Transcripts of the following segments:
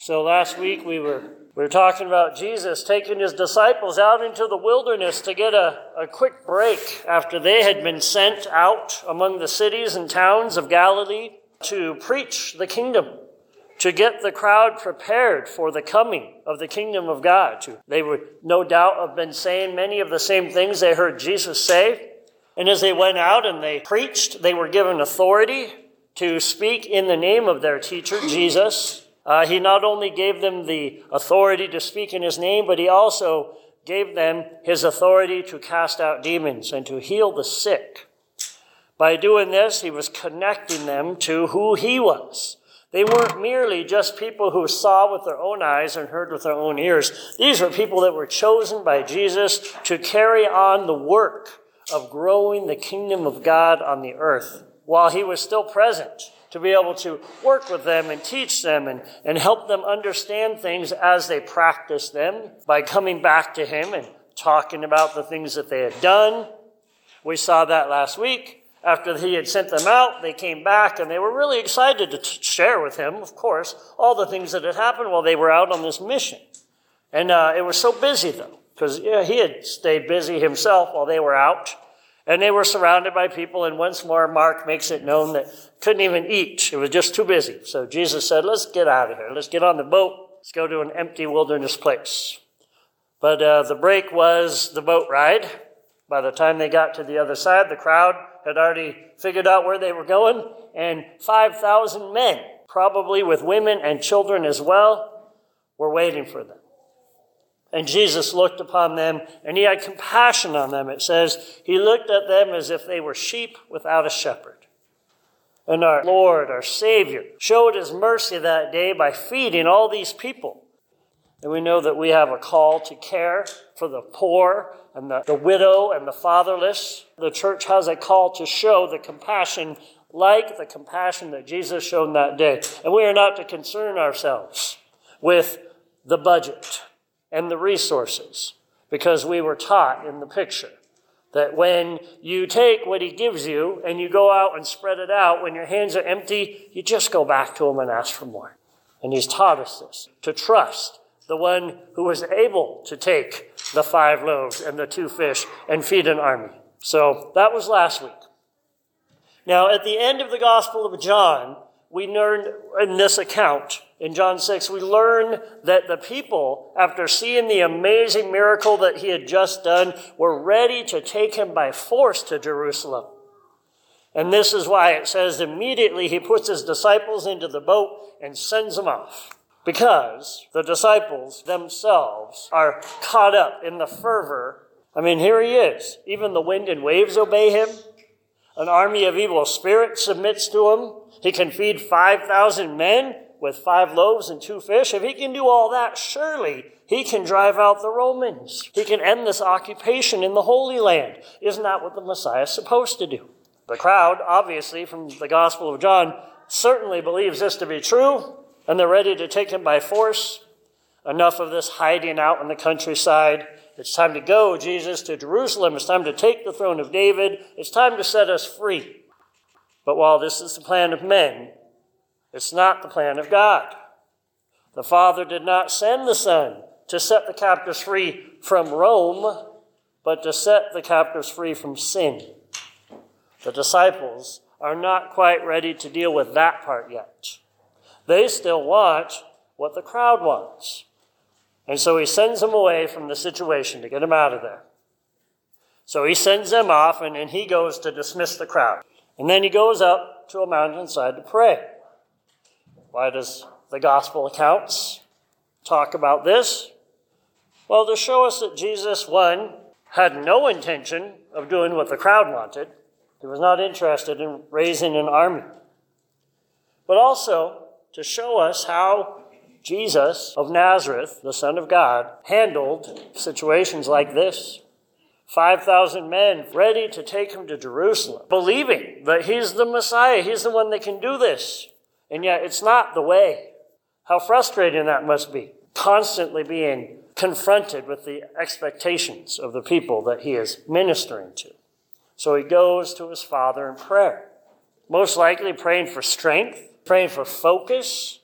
So last week we were talking about Jesus taking his disciples out into the wilderness to get a quick break after they had been sent out among the cities and towns of Galilee to preach the kingdom, to get the crowd prepared for the coming of the kingdom of God. They would no doubt have been saying many of the same things they heard Jesus say. And as they went out and they preached, they were given authority to speak in the name of their teacher, Jesus. He not only gave them the authority to speak in his name, but he also gave them his authority to cast out demons and to heal the sick. By doing this, he was connecting them to who he was. They weren't merely just people who saw with their own eyes and heard with their own ears. These were people that were chosen by Jesus to carry on the work of growing the kingdom of God on the earth while he was still present, to be able to work with them and teach them and help them understand things as they practice them by coming back to him and talking about the things that they had done. We saw that last week. After he had sent them out, they came back and they were really excited to share with him, of course, all the things that had happened while they were out on this mission. And it was so busy, though, because he had stayed busy himself while they were out. And they were surrounded by people, and once more Mark makes it known that couldn't even eat. It was just too busy. So Jesus said, let's get out of here. Let's get on the boat. Let's go to an empty wilderness place. But the break was the boat ride. By the time they got to the other side, the crowd had already figured out where they were going, and 5,000 men, probably with women and children as well, were waiting for them. And Jesus looked upon them, and he had compassion on them. It says, he looked at them as if they were sheep without a shepherd. And our Lord, our Savior, showed his mercy that day by feeding all these people. And we know that we have a call to care for the poor and the widow and the fatherless. The church has a call to show the compassion like the compassion that Jesus showed that day. And we are not to concern ourselves with the budget and the resources, because we were taught in the picture that when you take what he gives you and you go out and spread it out, when your hands are empty, you just go back to him and ask for more. And he's taught us this, to trust the one who was able to take the 5 loaves and the 2 fish and feed an army. So that was last week. Now, at the end of the Gospel of John, we learned in this account, in John 6, we learn that the people, after seeing the amazing miracle that he had just done, were ready to take him by force to Jerusalem. And this is why it says immediately he puts his disciples into the boat and sends them off. Because the disciples themselves are caught up in the fervor. I mean, here he is. Even the wind and waves obey him. An army of evil spirits submits to him. He can feed 5,000 men with 5 loaves and 2 fish. If he can do all that, surely he can drive out the Romans. He can end this occupation in the Holy Land. Isn't that what the Messiah is supposed to do? The crowd, obviously, from the Gospel of John, certainly believes this to be true, and they're ready to take him by force. Enough of this hiding out in the countryside. It's time to go, Jesus, to Jerusalem. It's time to take the throne of David. It's time to set us free. But while this is the plan of men, it's not the plan of God. The Father did not send the Son to set the captives free from Rome, but to set the captives free from sin. The disciples are not quite ready to deal with that part yet. They still want what the crowd wants. And so he sends them away from the situation to get them out of there. So he sends them off, and he goes to dismiss the crowd. And then he goes up to a mountainside to pray. Why does the gospel accounts talk about this? Well, to show us that Jesus, one, had no intention of doing what the crowd wanted. He was not interested in raising an army. But also to show us how Jesus of Nazareth, the Son of God, handled situations like this. 5,000 men ready to take him to Jerusalem, believing that he's the Messiah. He's the one that can do this. And yet it's not the way. How frustrating that must be, constantly being confronted with the expectations of the people that he is ministering to. So he goes to his Father in prayer, most likely praying for strength, praying for focus,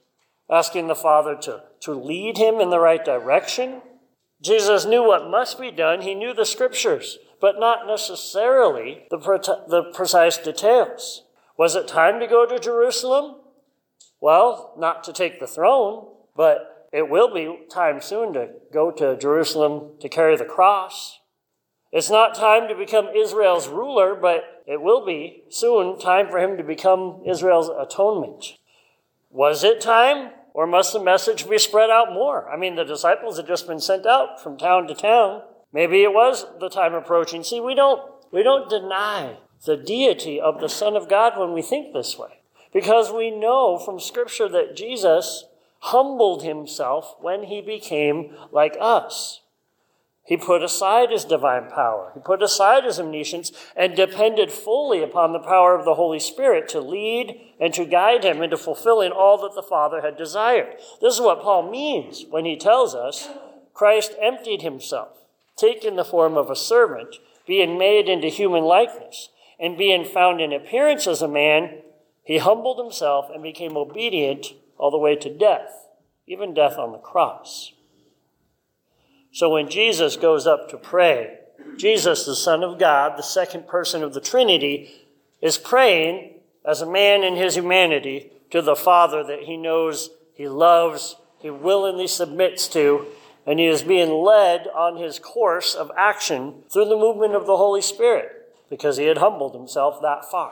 asking the Father to lead him in the right direction. Jesus knew what must be done. He knew the Scriptures, but not necessarily the precise details. Was it time to go to Jerusalem? Well, not to take the throne, but it will be time soon to go to Jerusalem to carry the cross. It's not time to become Israel's ruler, but it will be soon time for him to become Israel's atonement. Was it time, or must the message be spread out more? I mean, the disciples had just been sent out from town to town. Maybe it was the time approaching. See, we don't deny the deity of the Son of God when we think this way, because we know from Scripture that Jesus humbled himself when he became like us. He put aside his divine power. He put aside his omniscience and depended fully upon the power of the Holy Spirit to lead and to guide him into fulfilling all that the Father had desired. This is what Paul means when he tells us Christ emptied himself, taking the form of a servant, being made into human likeness, and being found in appearance as a man, he humbled himself and became obedient all the way to death, even death on the cross. So when Jesus goes up to pray, Jesus, the Son of God, the second person of the Trinity, is praying as a man in his humanity to the Father that he knows he loves, he willingly submits to, and he is being led on his course of action through the movement of the Holy Spirit because he had humbled himself that far.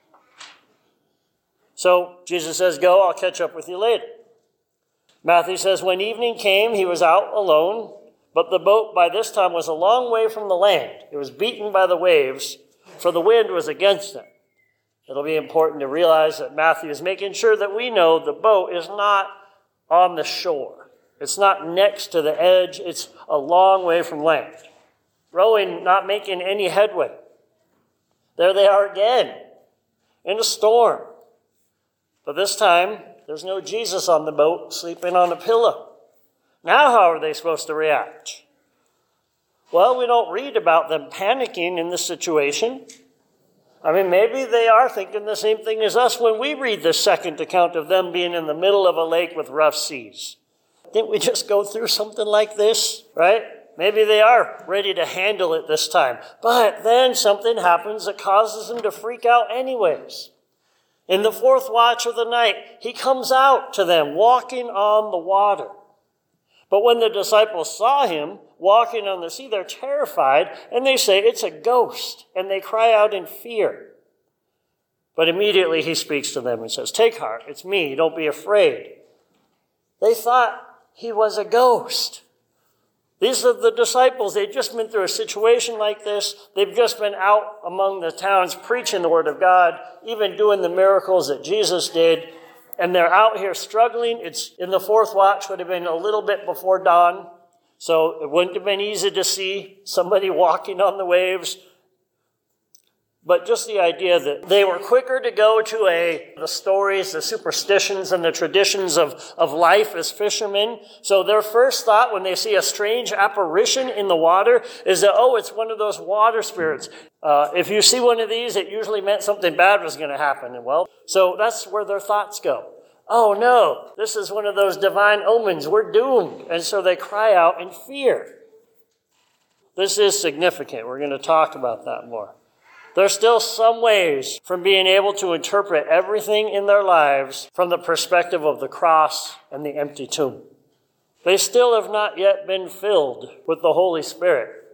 So Jesus says, "Go, I'll catch up with you later." Matthew says, when evening came, he was out alone, but the boat by this time was a long way from the land. It was beaten by the waves, for the wind was against it. It'll be important to realize that Matthew is making sure that we know the boat is not on the shore. It's not next to the edge. It's a long way from land. Rowing, not making any headway. There they are again, in a storm. But this time, there's no Jesus on the boat sleeping on a pillow. Now how are they supposed to react? Well, we don't read about them panicking in this situation. I mean, maybe they are thinking the same thing as us when we read the second account of them being in the middle of a lake with rough seas. Didn't we just go through something like this, right? Maybe they are ready to handle it this time. But then something happens that causes them to freak out anyways. In the fourth watch of the night, he comes out to them walking on the water. But when the disciples saw him walking on the sea, they're terrified, and they say, "It's a ghost," and they cry out in fear. But immediately he speaks to them and says, "Take heart, it's me, don't be afraid." They thought he was a ghost. These are the disciples. They've just been through a situation like this. They've just been out among the towns preaching the word of God, even doing the miracles that Jesus did. And they're out here struggling. It's in the fourth watch, would have been a little bit before dawn. So it wouldn't have been easy to see somebody walking on the waves. But just the idea that they were quicker to go to the stories, the superstitions, and the traditions of life as fishermen. So their first thought when they see a strange apparition in the water is that, it's one of those water spirits. If you see one of these, it usually meant something bad was going to happen. So that's where their thoughts go. Oh no, this is one of those divine omens. We're doomed. And so they cry out in fear. This is significant. We're going to talk about that more. They're still some ways from being able to interpret everything in their lives from the perspective of the cross and the empty tomb. They still have not yet been filled with the Holy Spirit.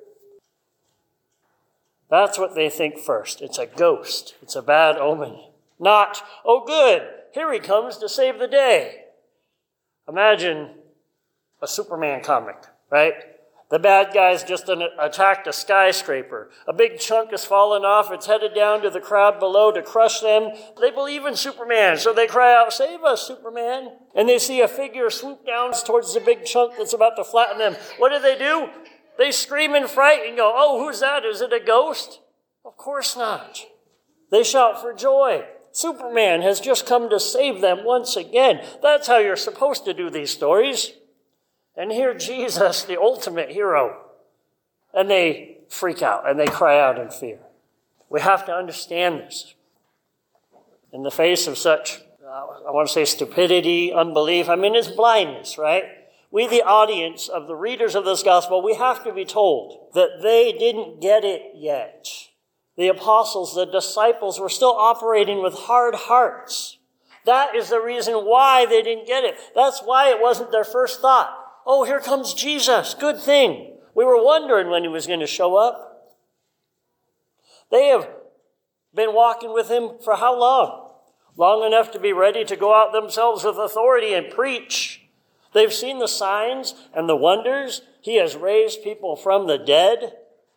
That's what they think first. It's a ghost. It's a bad omen. Not, "Oh good, here he comes to save the day." Imagine a Superman comic, right? The bad guys just attacked a skyscraper. A big chunk has fallen off. It's headed down to the crowd below to crush them. They believe in Superman, so they cry out, "Save us, Superman." And they see a figure swoop down towards the big chunk that's about to flatten them. What do? They scream in fright and go, "Oh, who's that? Is it a ghost?" Of course not. They shout for joy. Superman has just come to save them once again. That's how you're supposed to do these stories. And here Jesus, the ultimate hero, and they freak out and they cry out in fear. We have to understand this. In the face of such I want to say stupidity, unbelief. I mean, it's blindness, right? We, the audience of the readers of this gospel, we have to be told that they didn't get it yet. The apostles, the disciples, were still operating with hard hearts. That is the reason why they didn't get it. That's why it wasn't their first thought. Oh, here comes Jesus. Good thing. We were wondering when he was going to show up. They have been walking with him for how long? Long enough to be ready to go out themselves with authority and preach. They've seen the signs and the wonders. He has raised people from the dead.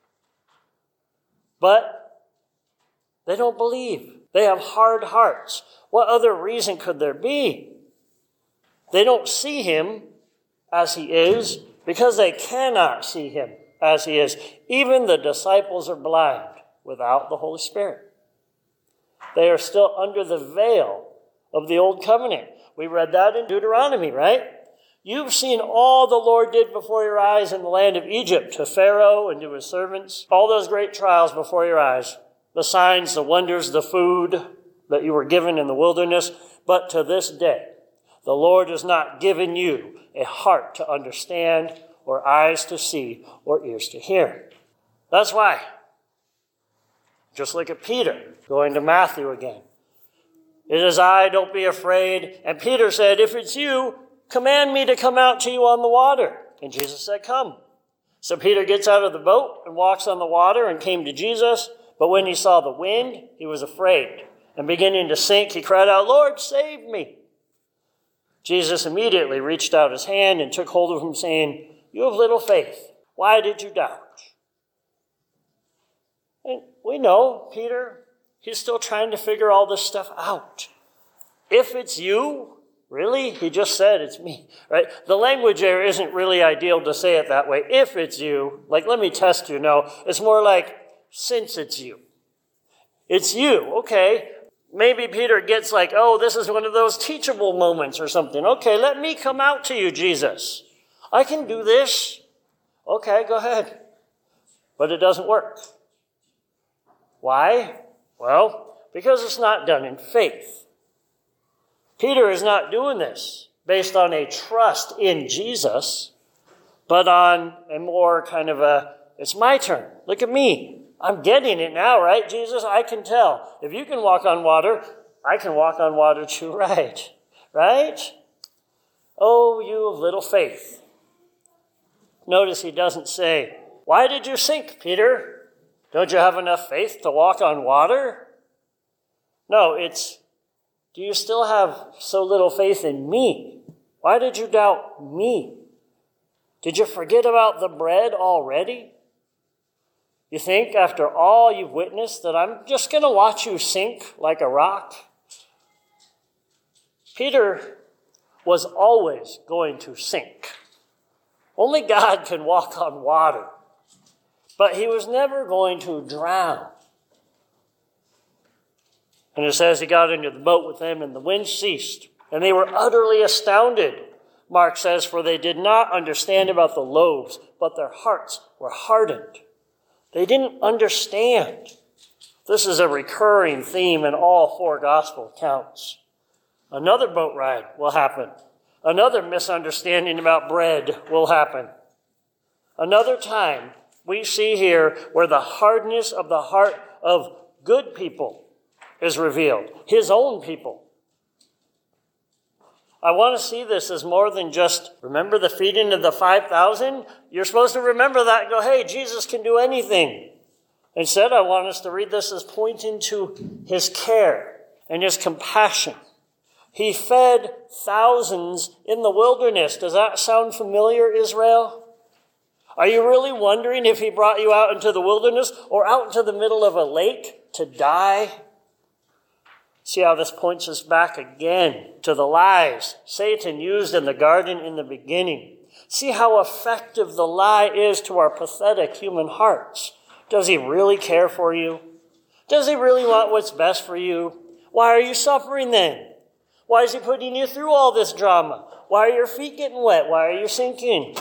But they don't believe. They have hard hearts. What other reason could there be? They don't see him as he is because they cannot see him as he is. Even the disciples are blind without the Holy Spirit. They are still under the veil of the old covenant. We read that in Deuteronomy, right? You've seen all the Lord did before your eyes in the land of Egypt to Pharaoh and to his servants. All those great trials before your eyes. The signs, the wonders, the food that you were given in the wilderness. But to this day, the Lord has not given you a heart to understand or eyes to see or ears to hear. That's why. Just look at Peter, going to Matthew again. It is I, don't be afraid. And Peter said, if it's you, command me to come out to you on the water. And Jesus said, come. So Peter gets out of the boat and walks on the water and came to Jesus. But when he saw the wind, he was afraid. And beginning to sink, he cried out, Lord, save me. Jesus immediately reached out his hand and took hold of him, saying, you have little faith. Why did you doubt? And we know Peter, he's still trying to figure all this stuff out. If it's you, really? He just said it's me, right? The language there isn't really ideal to say it that way. If it's you, like, let me test you. No, it's more like, since it's you. It's you, okay. Maybe Peter gets like, oh, this is one of those teachable moments or something. Okay, let me come out to you, Jesus. I can do this. Okay, go ahead. But it doesn't work. Why? Well, because it's not done in faith. Peter is not doing this based on a trust in Jesus, but on a more kind of it's my turn. Look at me. I'm getting it now, right, Jesus? I can tell. If you can walk on water, I can walk on water too, right? Right? Oh, you of little faith. Notice he doesn't say, why did you sink, Peter? Don't you have enough faith to walk on water? No, it's, do you still have so little faith in me? Why did you doubt me? Did you forget about the bread already? You think after all you've witnessed that I'm just going to watch you sink like a rock? Peter was always going to sink. Only God can walk on water. But he was never going to drown. And it says he got into the boat with them and the wind ceased. And they were utterly astounded. Mark says, for they did not understand about the loaves, but their hearts were hardened. They didn't understand. This is a recurring theme in all four gospel accounts. Another boat ride will happen. Another misunderstanding about bread will happen. Another time we see here where the hardness of the heart of good people is revealed. His own people. I want to see this as more than just, remember the feeding of the 5,000? You're supposed to remember that and go, hey, Jesus can do anything. Instead, I want us to read this as pointing to his care and his compassion. He fed thousands in the wilderness. Does that sound familiar, Israel? Are you really wondering if he brought you out into the wilderness or out into the middle of a lake to die? See how this points us back again to the lies Satan used in the garden in the beginning. See how effective the lie is to our pathetic human hearts. Does he really care for you? Does he really want what's best for you? Why are you suffering then? Why is he putting you through all this drama? Why are your feet getting wet? Why are you sinking?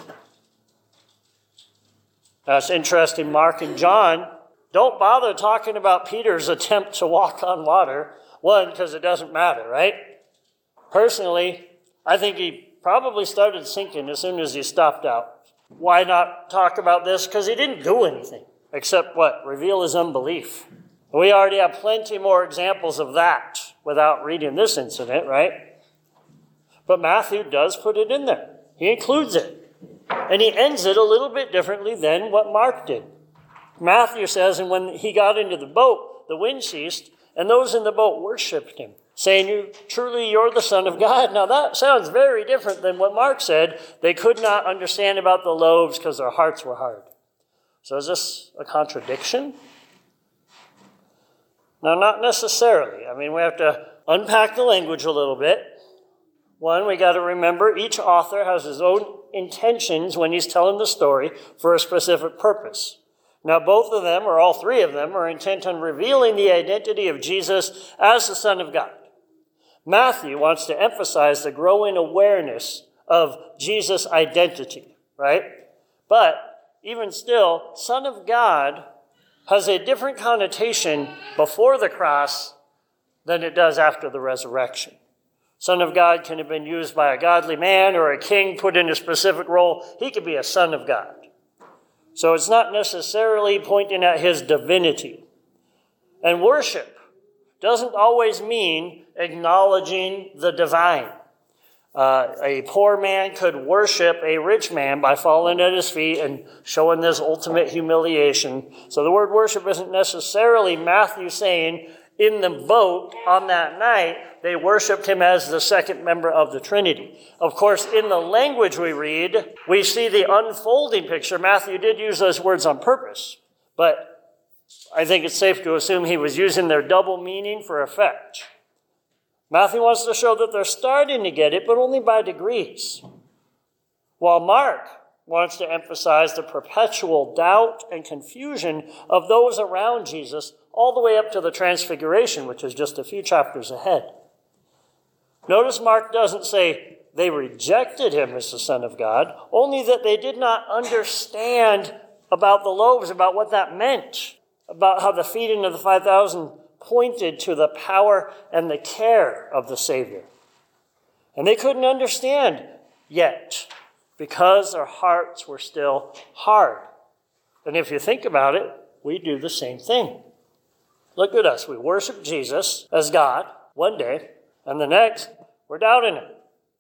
That's interesting. Mark and John don't bother talking about Peter's attempt to walk on water. One, because it doesn't matter, right? Personally, I think he probably started sinking as soon as he stopped out. Why not talk about this? Because he didn't do anything except what? Reveal his unbelief. We already have plenty more examples of that without reading this incident, right? But Matthew does put it in there. He includes it. And he ends it a little bit differently than what Mark did. Matthew says, and when he got into the boat, the wind ceased, and those in the boat worshipped him, saying, truly you're the Son of God. Now that sounds very different than what Mark said. They could not understand about the loaves because their hearts were hard. So is this a contradiction? No, not necessarily. I mean, we have to unpack the language a little bit. One, we got to remember each author has his own intentions when he's telling the story for a specific purpose. Now, both of them, or all three of them, are intent on revealing the identity of Jesus as the Son of God. Matthew wants to emphasize the growing awareness of Jesus' identity, right? But even still, Son of God has a different connotation before the cross than it does after the resurrection. Son of God can have been used by a godly man or a king put in a specific role. He could be a son of God. So it's not necessarily pointing at his divinity. And worship doesn't always mean acknowledging the divine. A poor man could worship a rich man by falling at his feet and showing this ultimate humiliation. So the word worship isn't necessarily Matthew saying in the boat on that night, they worshiped him as the second member of the Trinity. Of course, in the language we read, we see the unfolding picture. Matthew did use those words on purpose, but I think it's safe to assume he was using their double meaning for effect. Matthew wants to show that they're starting to get it, but only by degrees. While Mark wants to emphasize the perpetual doubt and confusion of those around Jesus all the way up to the Transfiguration, which is just a few chapters ahead. Notice Mark doesn't say they rejected him as the Son of God, only that they did not understand about the loaves, about what that meant, about how the feeding of the 5,000 pointed to the power and the care of the Savior. And they couldn't understand yet because their hearts were still hard. And if you think about it, we do the same thing. Look at us. We worship Jesus as God one day, and the next, we're doubting him.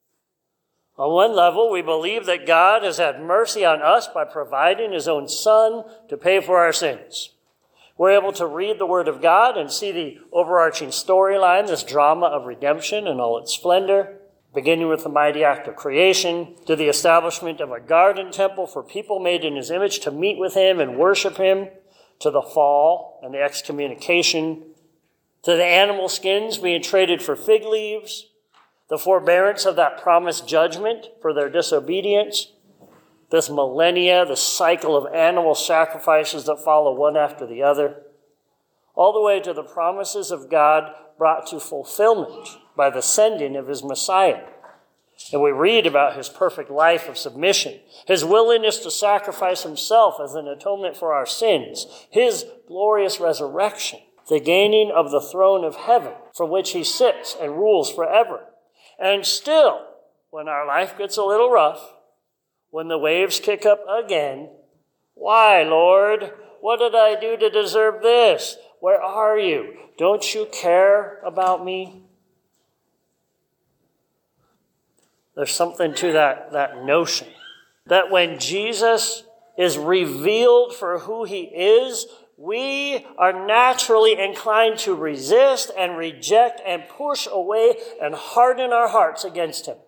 On one level, we believe that God has had mercy on us by providing his own Son to pay for our sins. We're able to read the Word of God and see the overarching storyline, this drama of redemption in all its splendor, beginning with the mighty act of creation, to the establishment of a garden temple for people made in his image to meet with him and worship him, to the fall and the excommunication, to the animal skins being traded for fig leaves, the forbearance of that promised judgment for their disobedience, this millennia, the cycle of animal sacrifices that follow one after the other, all the way to the promises of God brought to fulfillment by the sending of his Messiah. And we read about his perfect life of submission, his willingness to sacrifice himself as an atonement for our sins, his glorious resurrection, the gaining of the throne of heaven from which he sits and rules forever. And still, when our life gets a little rough, when the waves kick up again, why, Lord? What did I do to deserve this? Where are you? Don't you care about me? There's something to that notion that when Jesus is revealed for who he is, we are naturally inclined to resist and reject and push away and harden our hearts against him.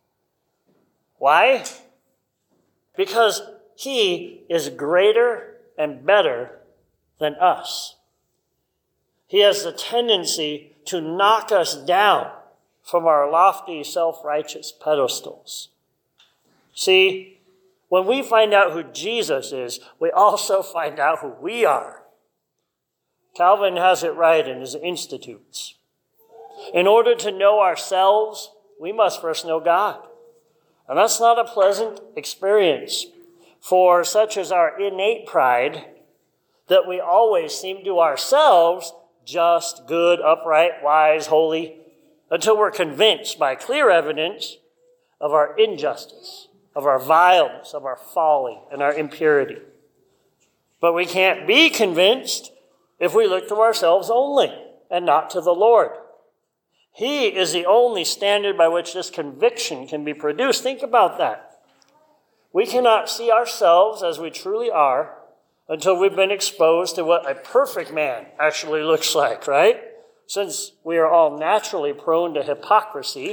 Why? Because he is greater and better than us. He has the tendency to knock us down from our lofty, self-righteous pedestals. See, when we find out who Jesus is, we also find out who we are. Calvin has it right in his Institutes. In order to know ourselves, we must first know God. And that's not a pleasant experience for such as our innate pride that we always seem to ourselves just good, upright, wise, holy, until we're convinced by clear evidence of our injustice, of our vileness, of our folly, and our impurity. But we can't be convinced if we look to ourselves only and not to the Lord. He is the only standard by which this conviction can be produced. Think about that. We cannot see ourselves as we truly are until we've been exposed to what a perfect man actually looks like, right? Since we are all naturally prone to hypocrisy,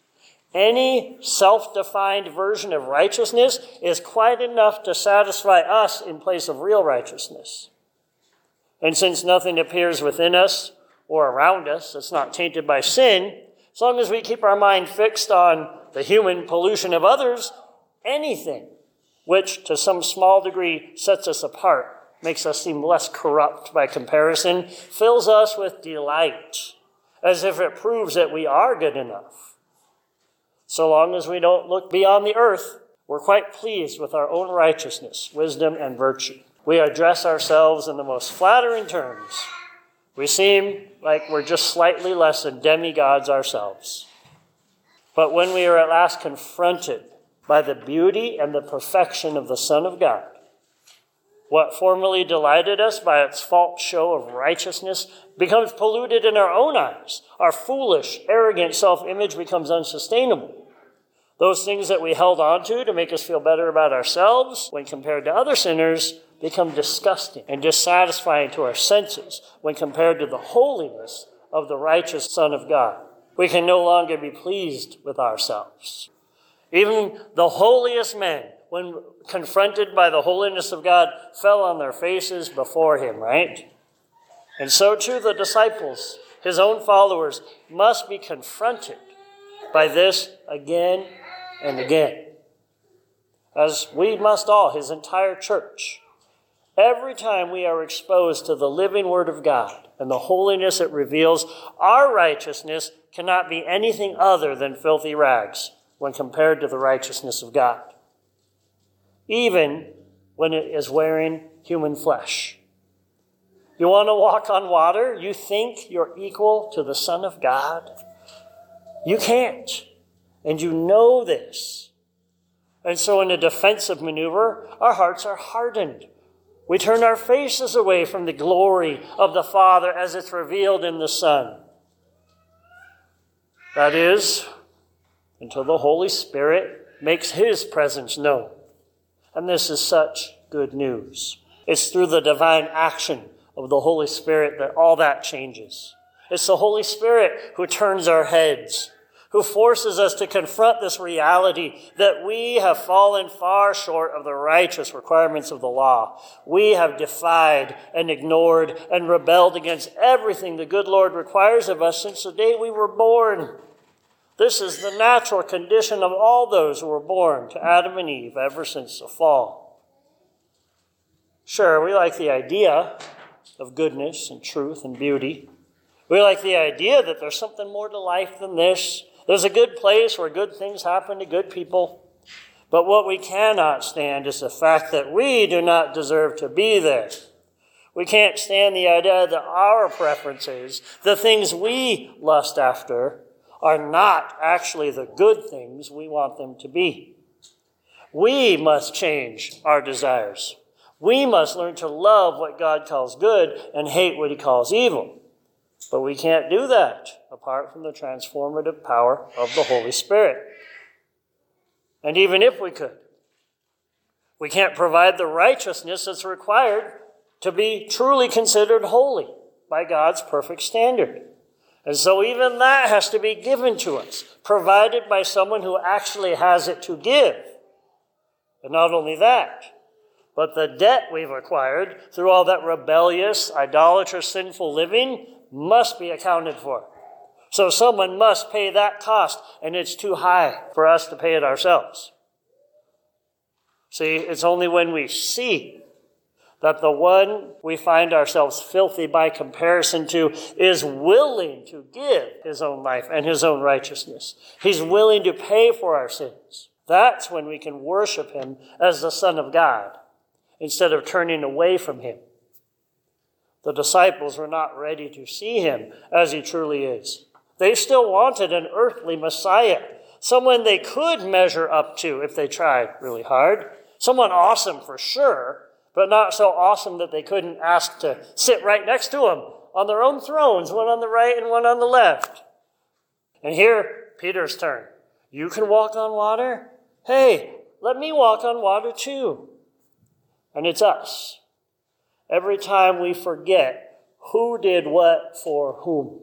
any self-defined version of righteousness is quite enough to satisfy us in place of real righteousness. And since nothing appears within us or around us that's not tainted by sin, as long as we keep our mind fixed on the human pollution of others, anything which to some small degree sets us apart, makes us seem less corrupt by comparison, fills us with delight, as if it proves that we are good enough. So long as we don't look beyond the earth, we're quite pleased with our own righteousness, wisdom, and virtue. We address ourselves in the most flattering terms. We seem like we're just slightly less than demigods ourselves. But when we are at last confronted by the beauty and the perfection of the Son of God, what formerly delighted us by its false show of righteousness becomes polluted in our own eyes. Our foolish, arrogant self-image becomes unsustainable. Those things that we held on to make us feel better about ourselves when compared to other sinners become disgusting and dissatisfying to our senses when compared to the holiness of the righteous Son of God. We can no longer be pleased with ourselves. Even the holiest men, when confronted by the holiness of God, fell on their faces before him, right? And so too the disciples, his own followers, must be confronted by this again and again. As we must all, his entire church. Every time we are exposed to the living Word of God and the holiness it reveals, our righteousness cannot be anything other than filthy rags when compared to the righteousness of God, even when it is wearing human flesh. You want to walk on water? You think you're equal to the Son of God? You can't, and you know this. And so in a defensive maneuver, our hearts are hardened. We turn our faces away from the glory of the Father as it's revealed in the Son. That is, until the Holy Spirit makes his presence known. And this is such good news. It's through the divine action of the Holy Spirit that all that changes. It's the Holy Spirit who turns our heads, who forces us to confront this reality that we have fallen far short of the righteous requirements of the law. We have defied and ignored and rebelled against everything the good Lord requires of us since the day we were born. This is the natural condition of all those who were born to Adam and Eve ever since the fall. Sure, we like the idea of goodness and truth and beauty. We like the idea that there's something more to life than this. There's a good place where good things happen to good people. But what we cannot stand is the fact that we do not deserve to be there. We can't stand the idea that our preferences, the things we lust after, are not actually the good things we want them to be. We must change our desires. We must learn to love what God calls good and hate what he calls evil. But we can't do that apart from the transformative power of the Holy Spirit. And even if we could, we can't provide the righteousness that's required to be truly considered holy by God's perfect standard. And so even that has to be given to us, provided by someone who actually has it to give. And not only that, but the debt we've acquired through all that rebellious, idolatrous, sinful living must be accounted for. So someone must pay that cost, and it's too high for us to pay it ourselves. See, it's only when we see that the one we find ourselves filthy by comparison to is willing to give his own life and his own righteousness. He's willing to pay for our sins. That's when we can worship him as the Son of God instead of turning away from him. The disciples were not ready to see him as he truly is. They still wanted an earthly Messiah, someone they could measure up to if they tried really hard. Someone awesome for sure, but not so awesome that they couldn't ask to sit right next to him on their own thrones, one on the right and one on the left. And here, Peter's turn. You can walk on water? Hey, let me walk on water too. And it's us. Every time we forget who did what for whom.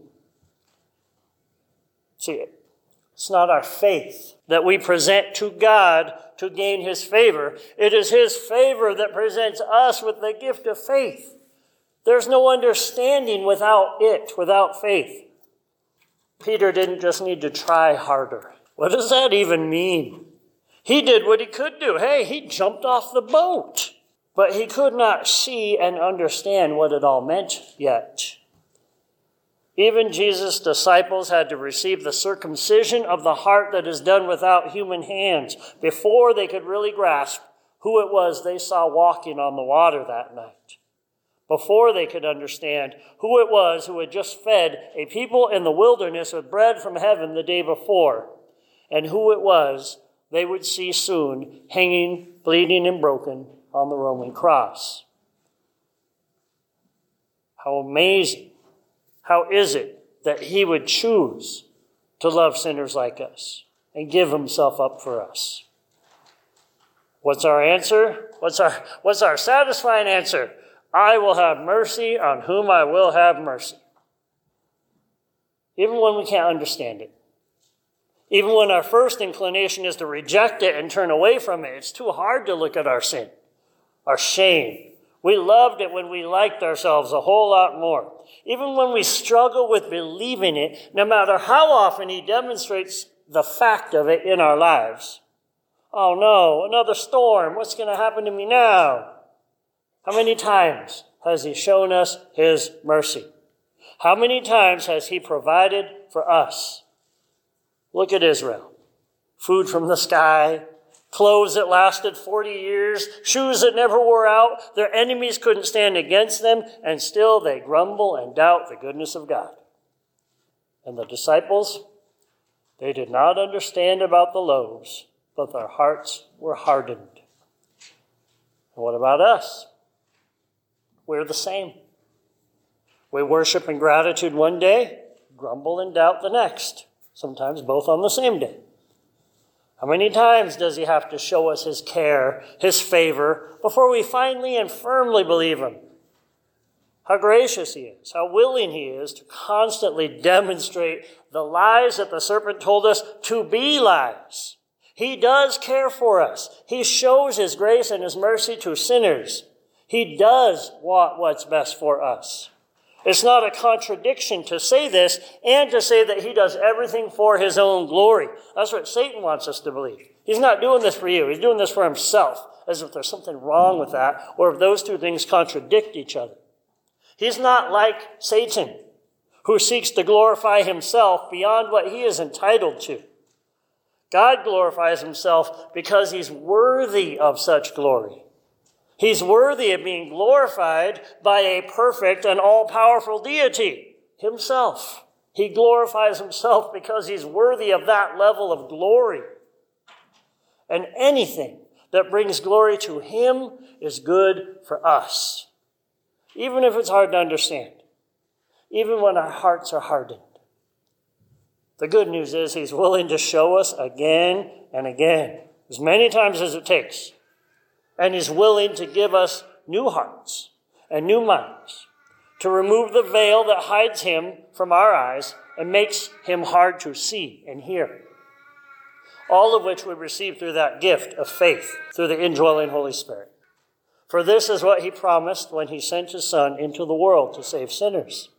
See, it's not our faith that we present to God to gain his favor. It is his favor that presents us with the gift of faith. There's no understanding without it, without faith. Peter didn't just need to try harder. What does that even mean? He did what he could do. Hey, he jumped off the boat. But he could not see and understand what it all meant yet. Even Jesus' disciples had to receive the circumcision of the heart that is done without human hands before they could really grasp who it was they saw walking on the water that night. Before they could understand who it was who had just fed a people in the wilderness with bread from heaven the day before, and who it was they would see soon hanging, bleeding, and broken on the Roman cross. How amazing. How is it that he would choose to love sinners like us and give himself up for us? What's our answer? What's our satisfying answer? I will have mercy on whom I will have mercy. Even when we can't understand it. Even when our first inclination is to reject it and turn away from it, it's too hard to look at our sin, our shame. We loved it when we liked ourselves a whole lot more. Even when we struggle with believing it, no matter how often he demonstrates the fact of it in our lives. Oh no, another storm. What's going to happen to me now? How many times has he shown us his mercy? How many times has he provided for us? Look at Israel. Food from the sky, clothes that lasted 40 years, shoes that never wore out. Their enemies couldn't stand against them, and still they grumble and doubt the goodness of God. And the disciples, they did not understand about the loaves, but their hearts were hardened. And what about us? We're the same. We worship in gratitude one day, grumble and doubt the next, sometimes both on the same day. How many times does he have to show us his care, his favor, before we finally and firmly believe him? How gracious he is, how willing he is to constantly demonstrate the lies that the serpent told us to be lies. He does care for us. He shows his grace and his mercy to sinners. He does want what's best for us. It's not a contradiction to say this and to say that he does everything for his own glory. That's what Satan wants us to believe. He's not doing this for you. He's doing this for himself, as if there's something wrong with that, or if those two things contradict each other. He's not like Satan, who seeks to glorify himself beyond what he is entitled to. God glorifies himself because he's worthy of such glory. He's worthy of being glorified by a perfect and all-powerful deity, himself. He glorifies himself because he's worthy of that level of glory. And anything that brings glory to him is good for us, even if it's hard to understand, even when our hearts are hardened. The good news is he's willing to show us again and again, as many times as it takes. And he's willing to give us new hearts and new minds, to remove the veil that hides him from our eyes and makes him hard to see and hear. All of which we receive through that gift of faith, through the indwelling Holy Spirit. For this is what he promised when he sent his Son into the world to save sinners.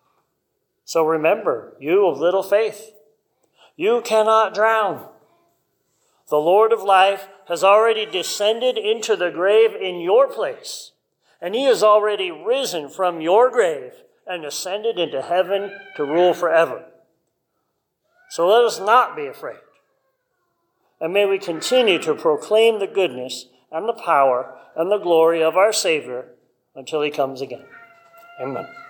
So remember, you of little faith, you cannot drown. The Lord of life has already descended into the grave in your place, and he has already risen from your grave and ascended into heaven to rule forever. So let us not be afraid, and may we continue to proclaim the goodness and the power and the glory of our Savior until he comes again. Amen.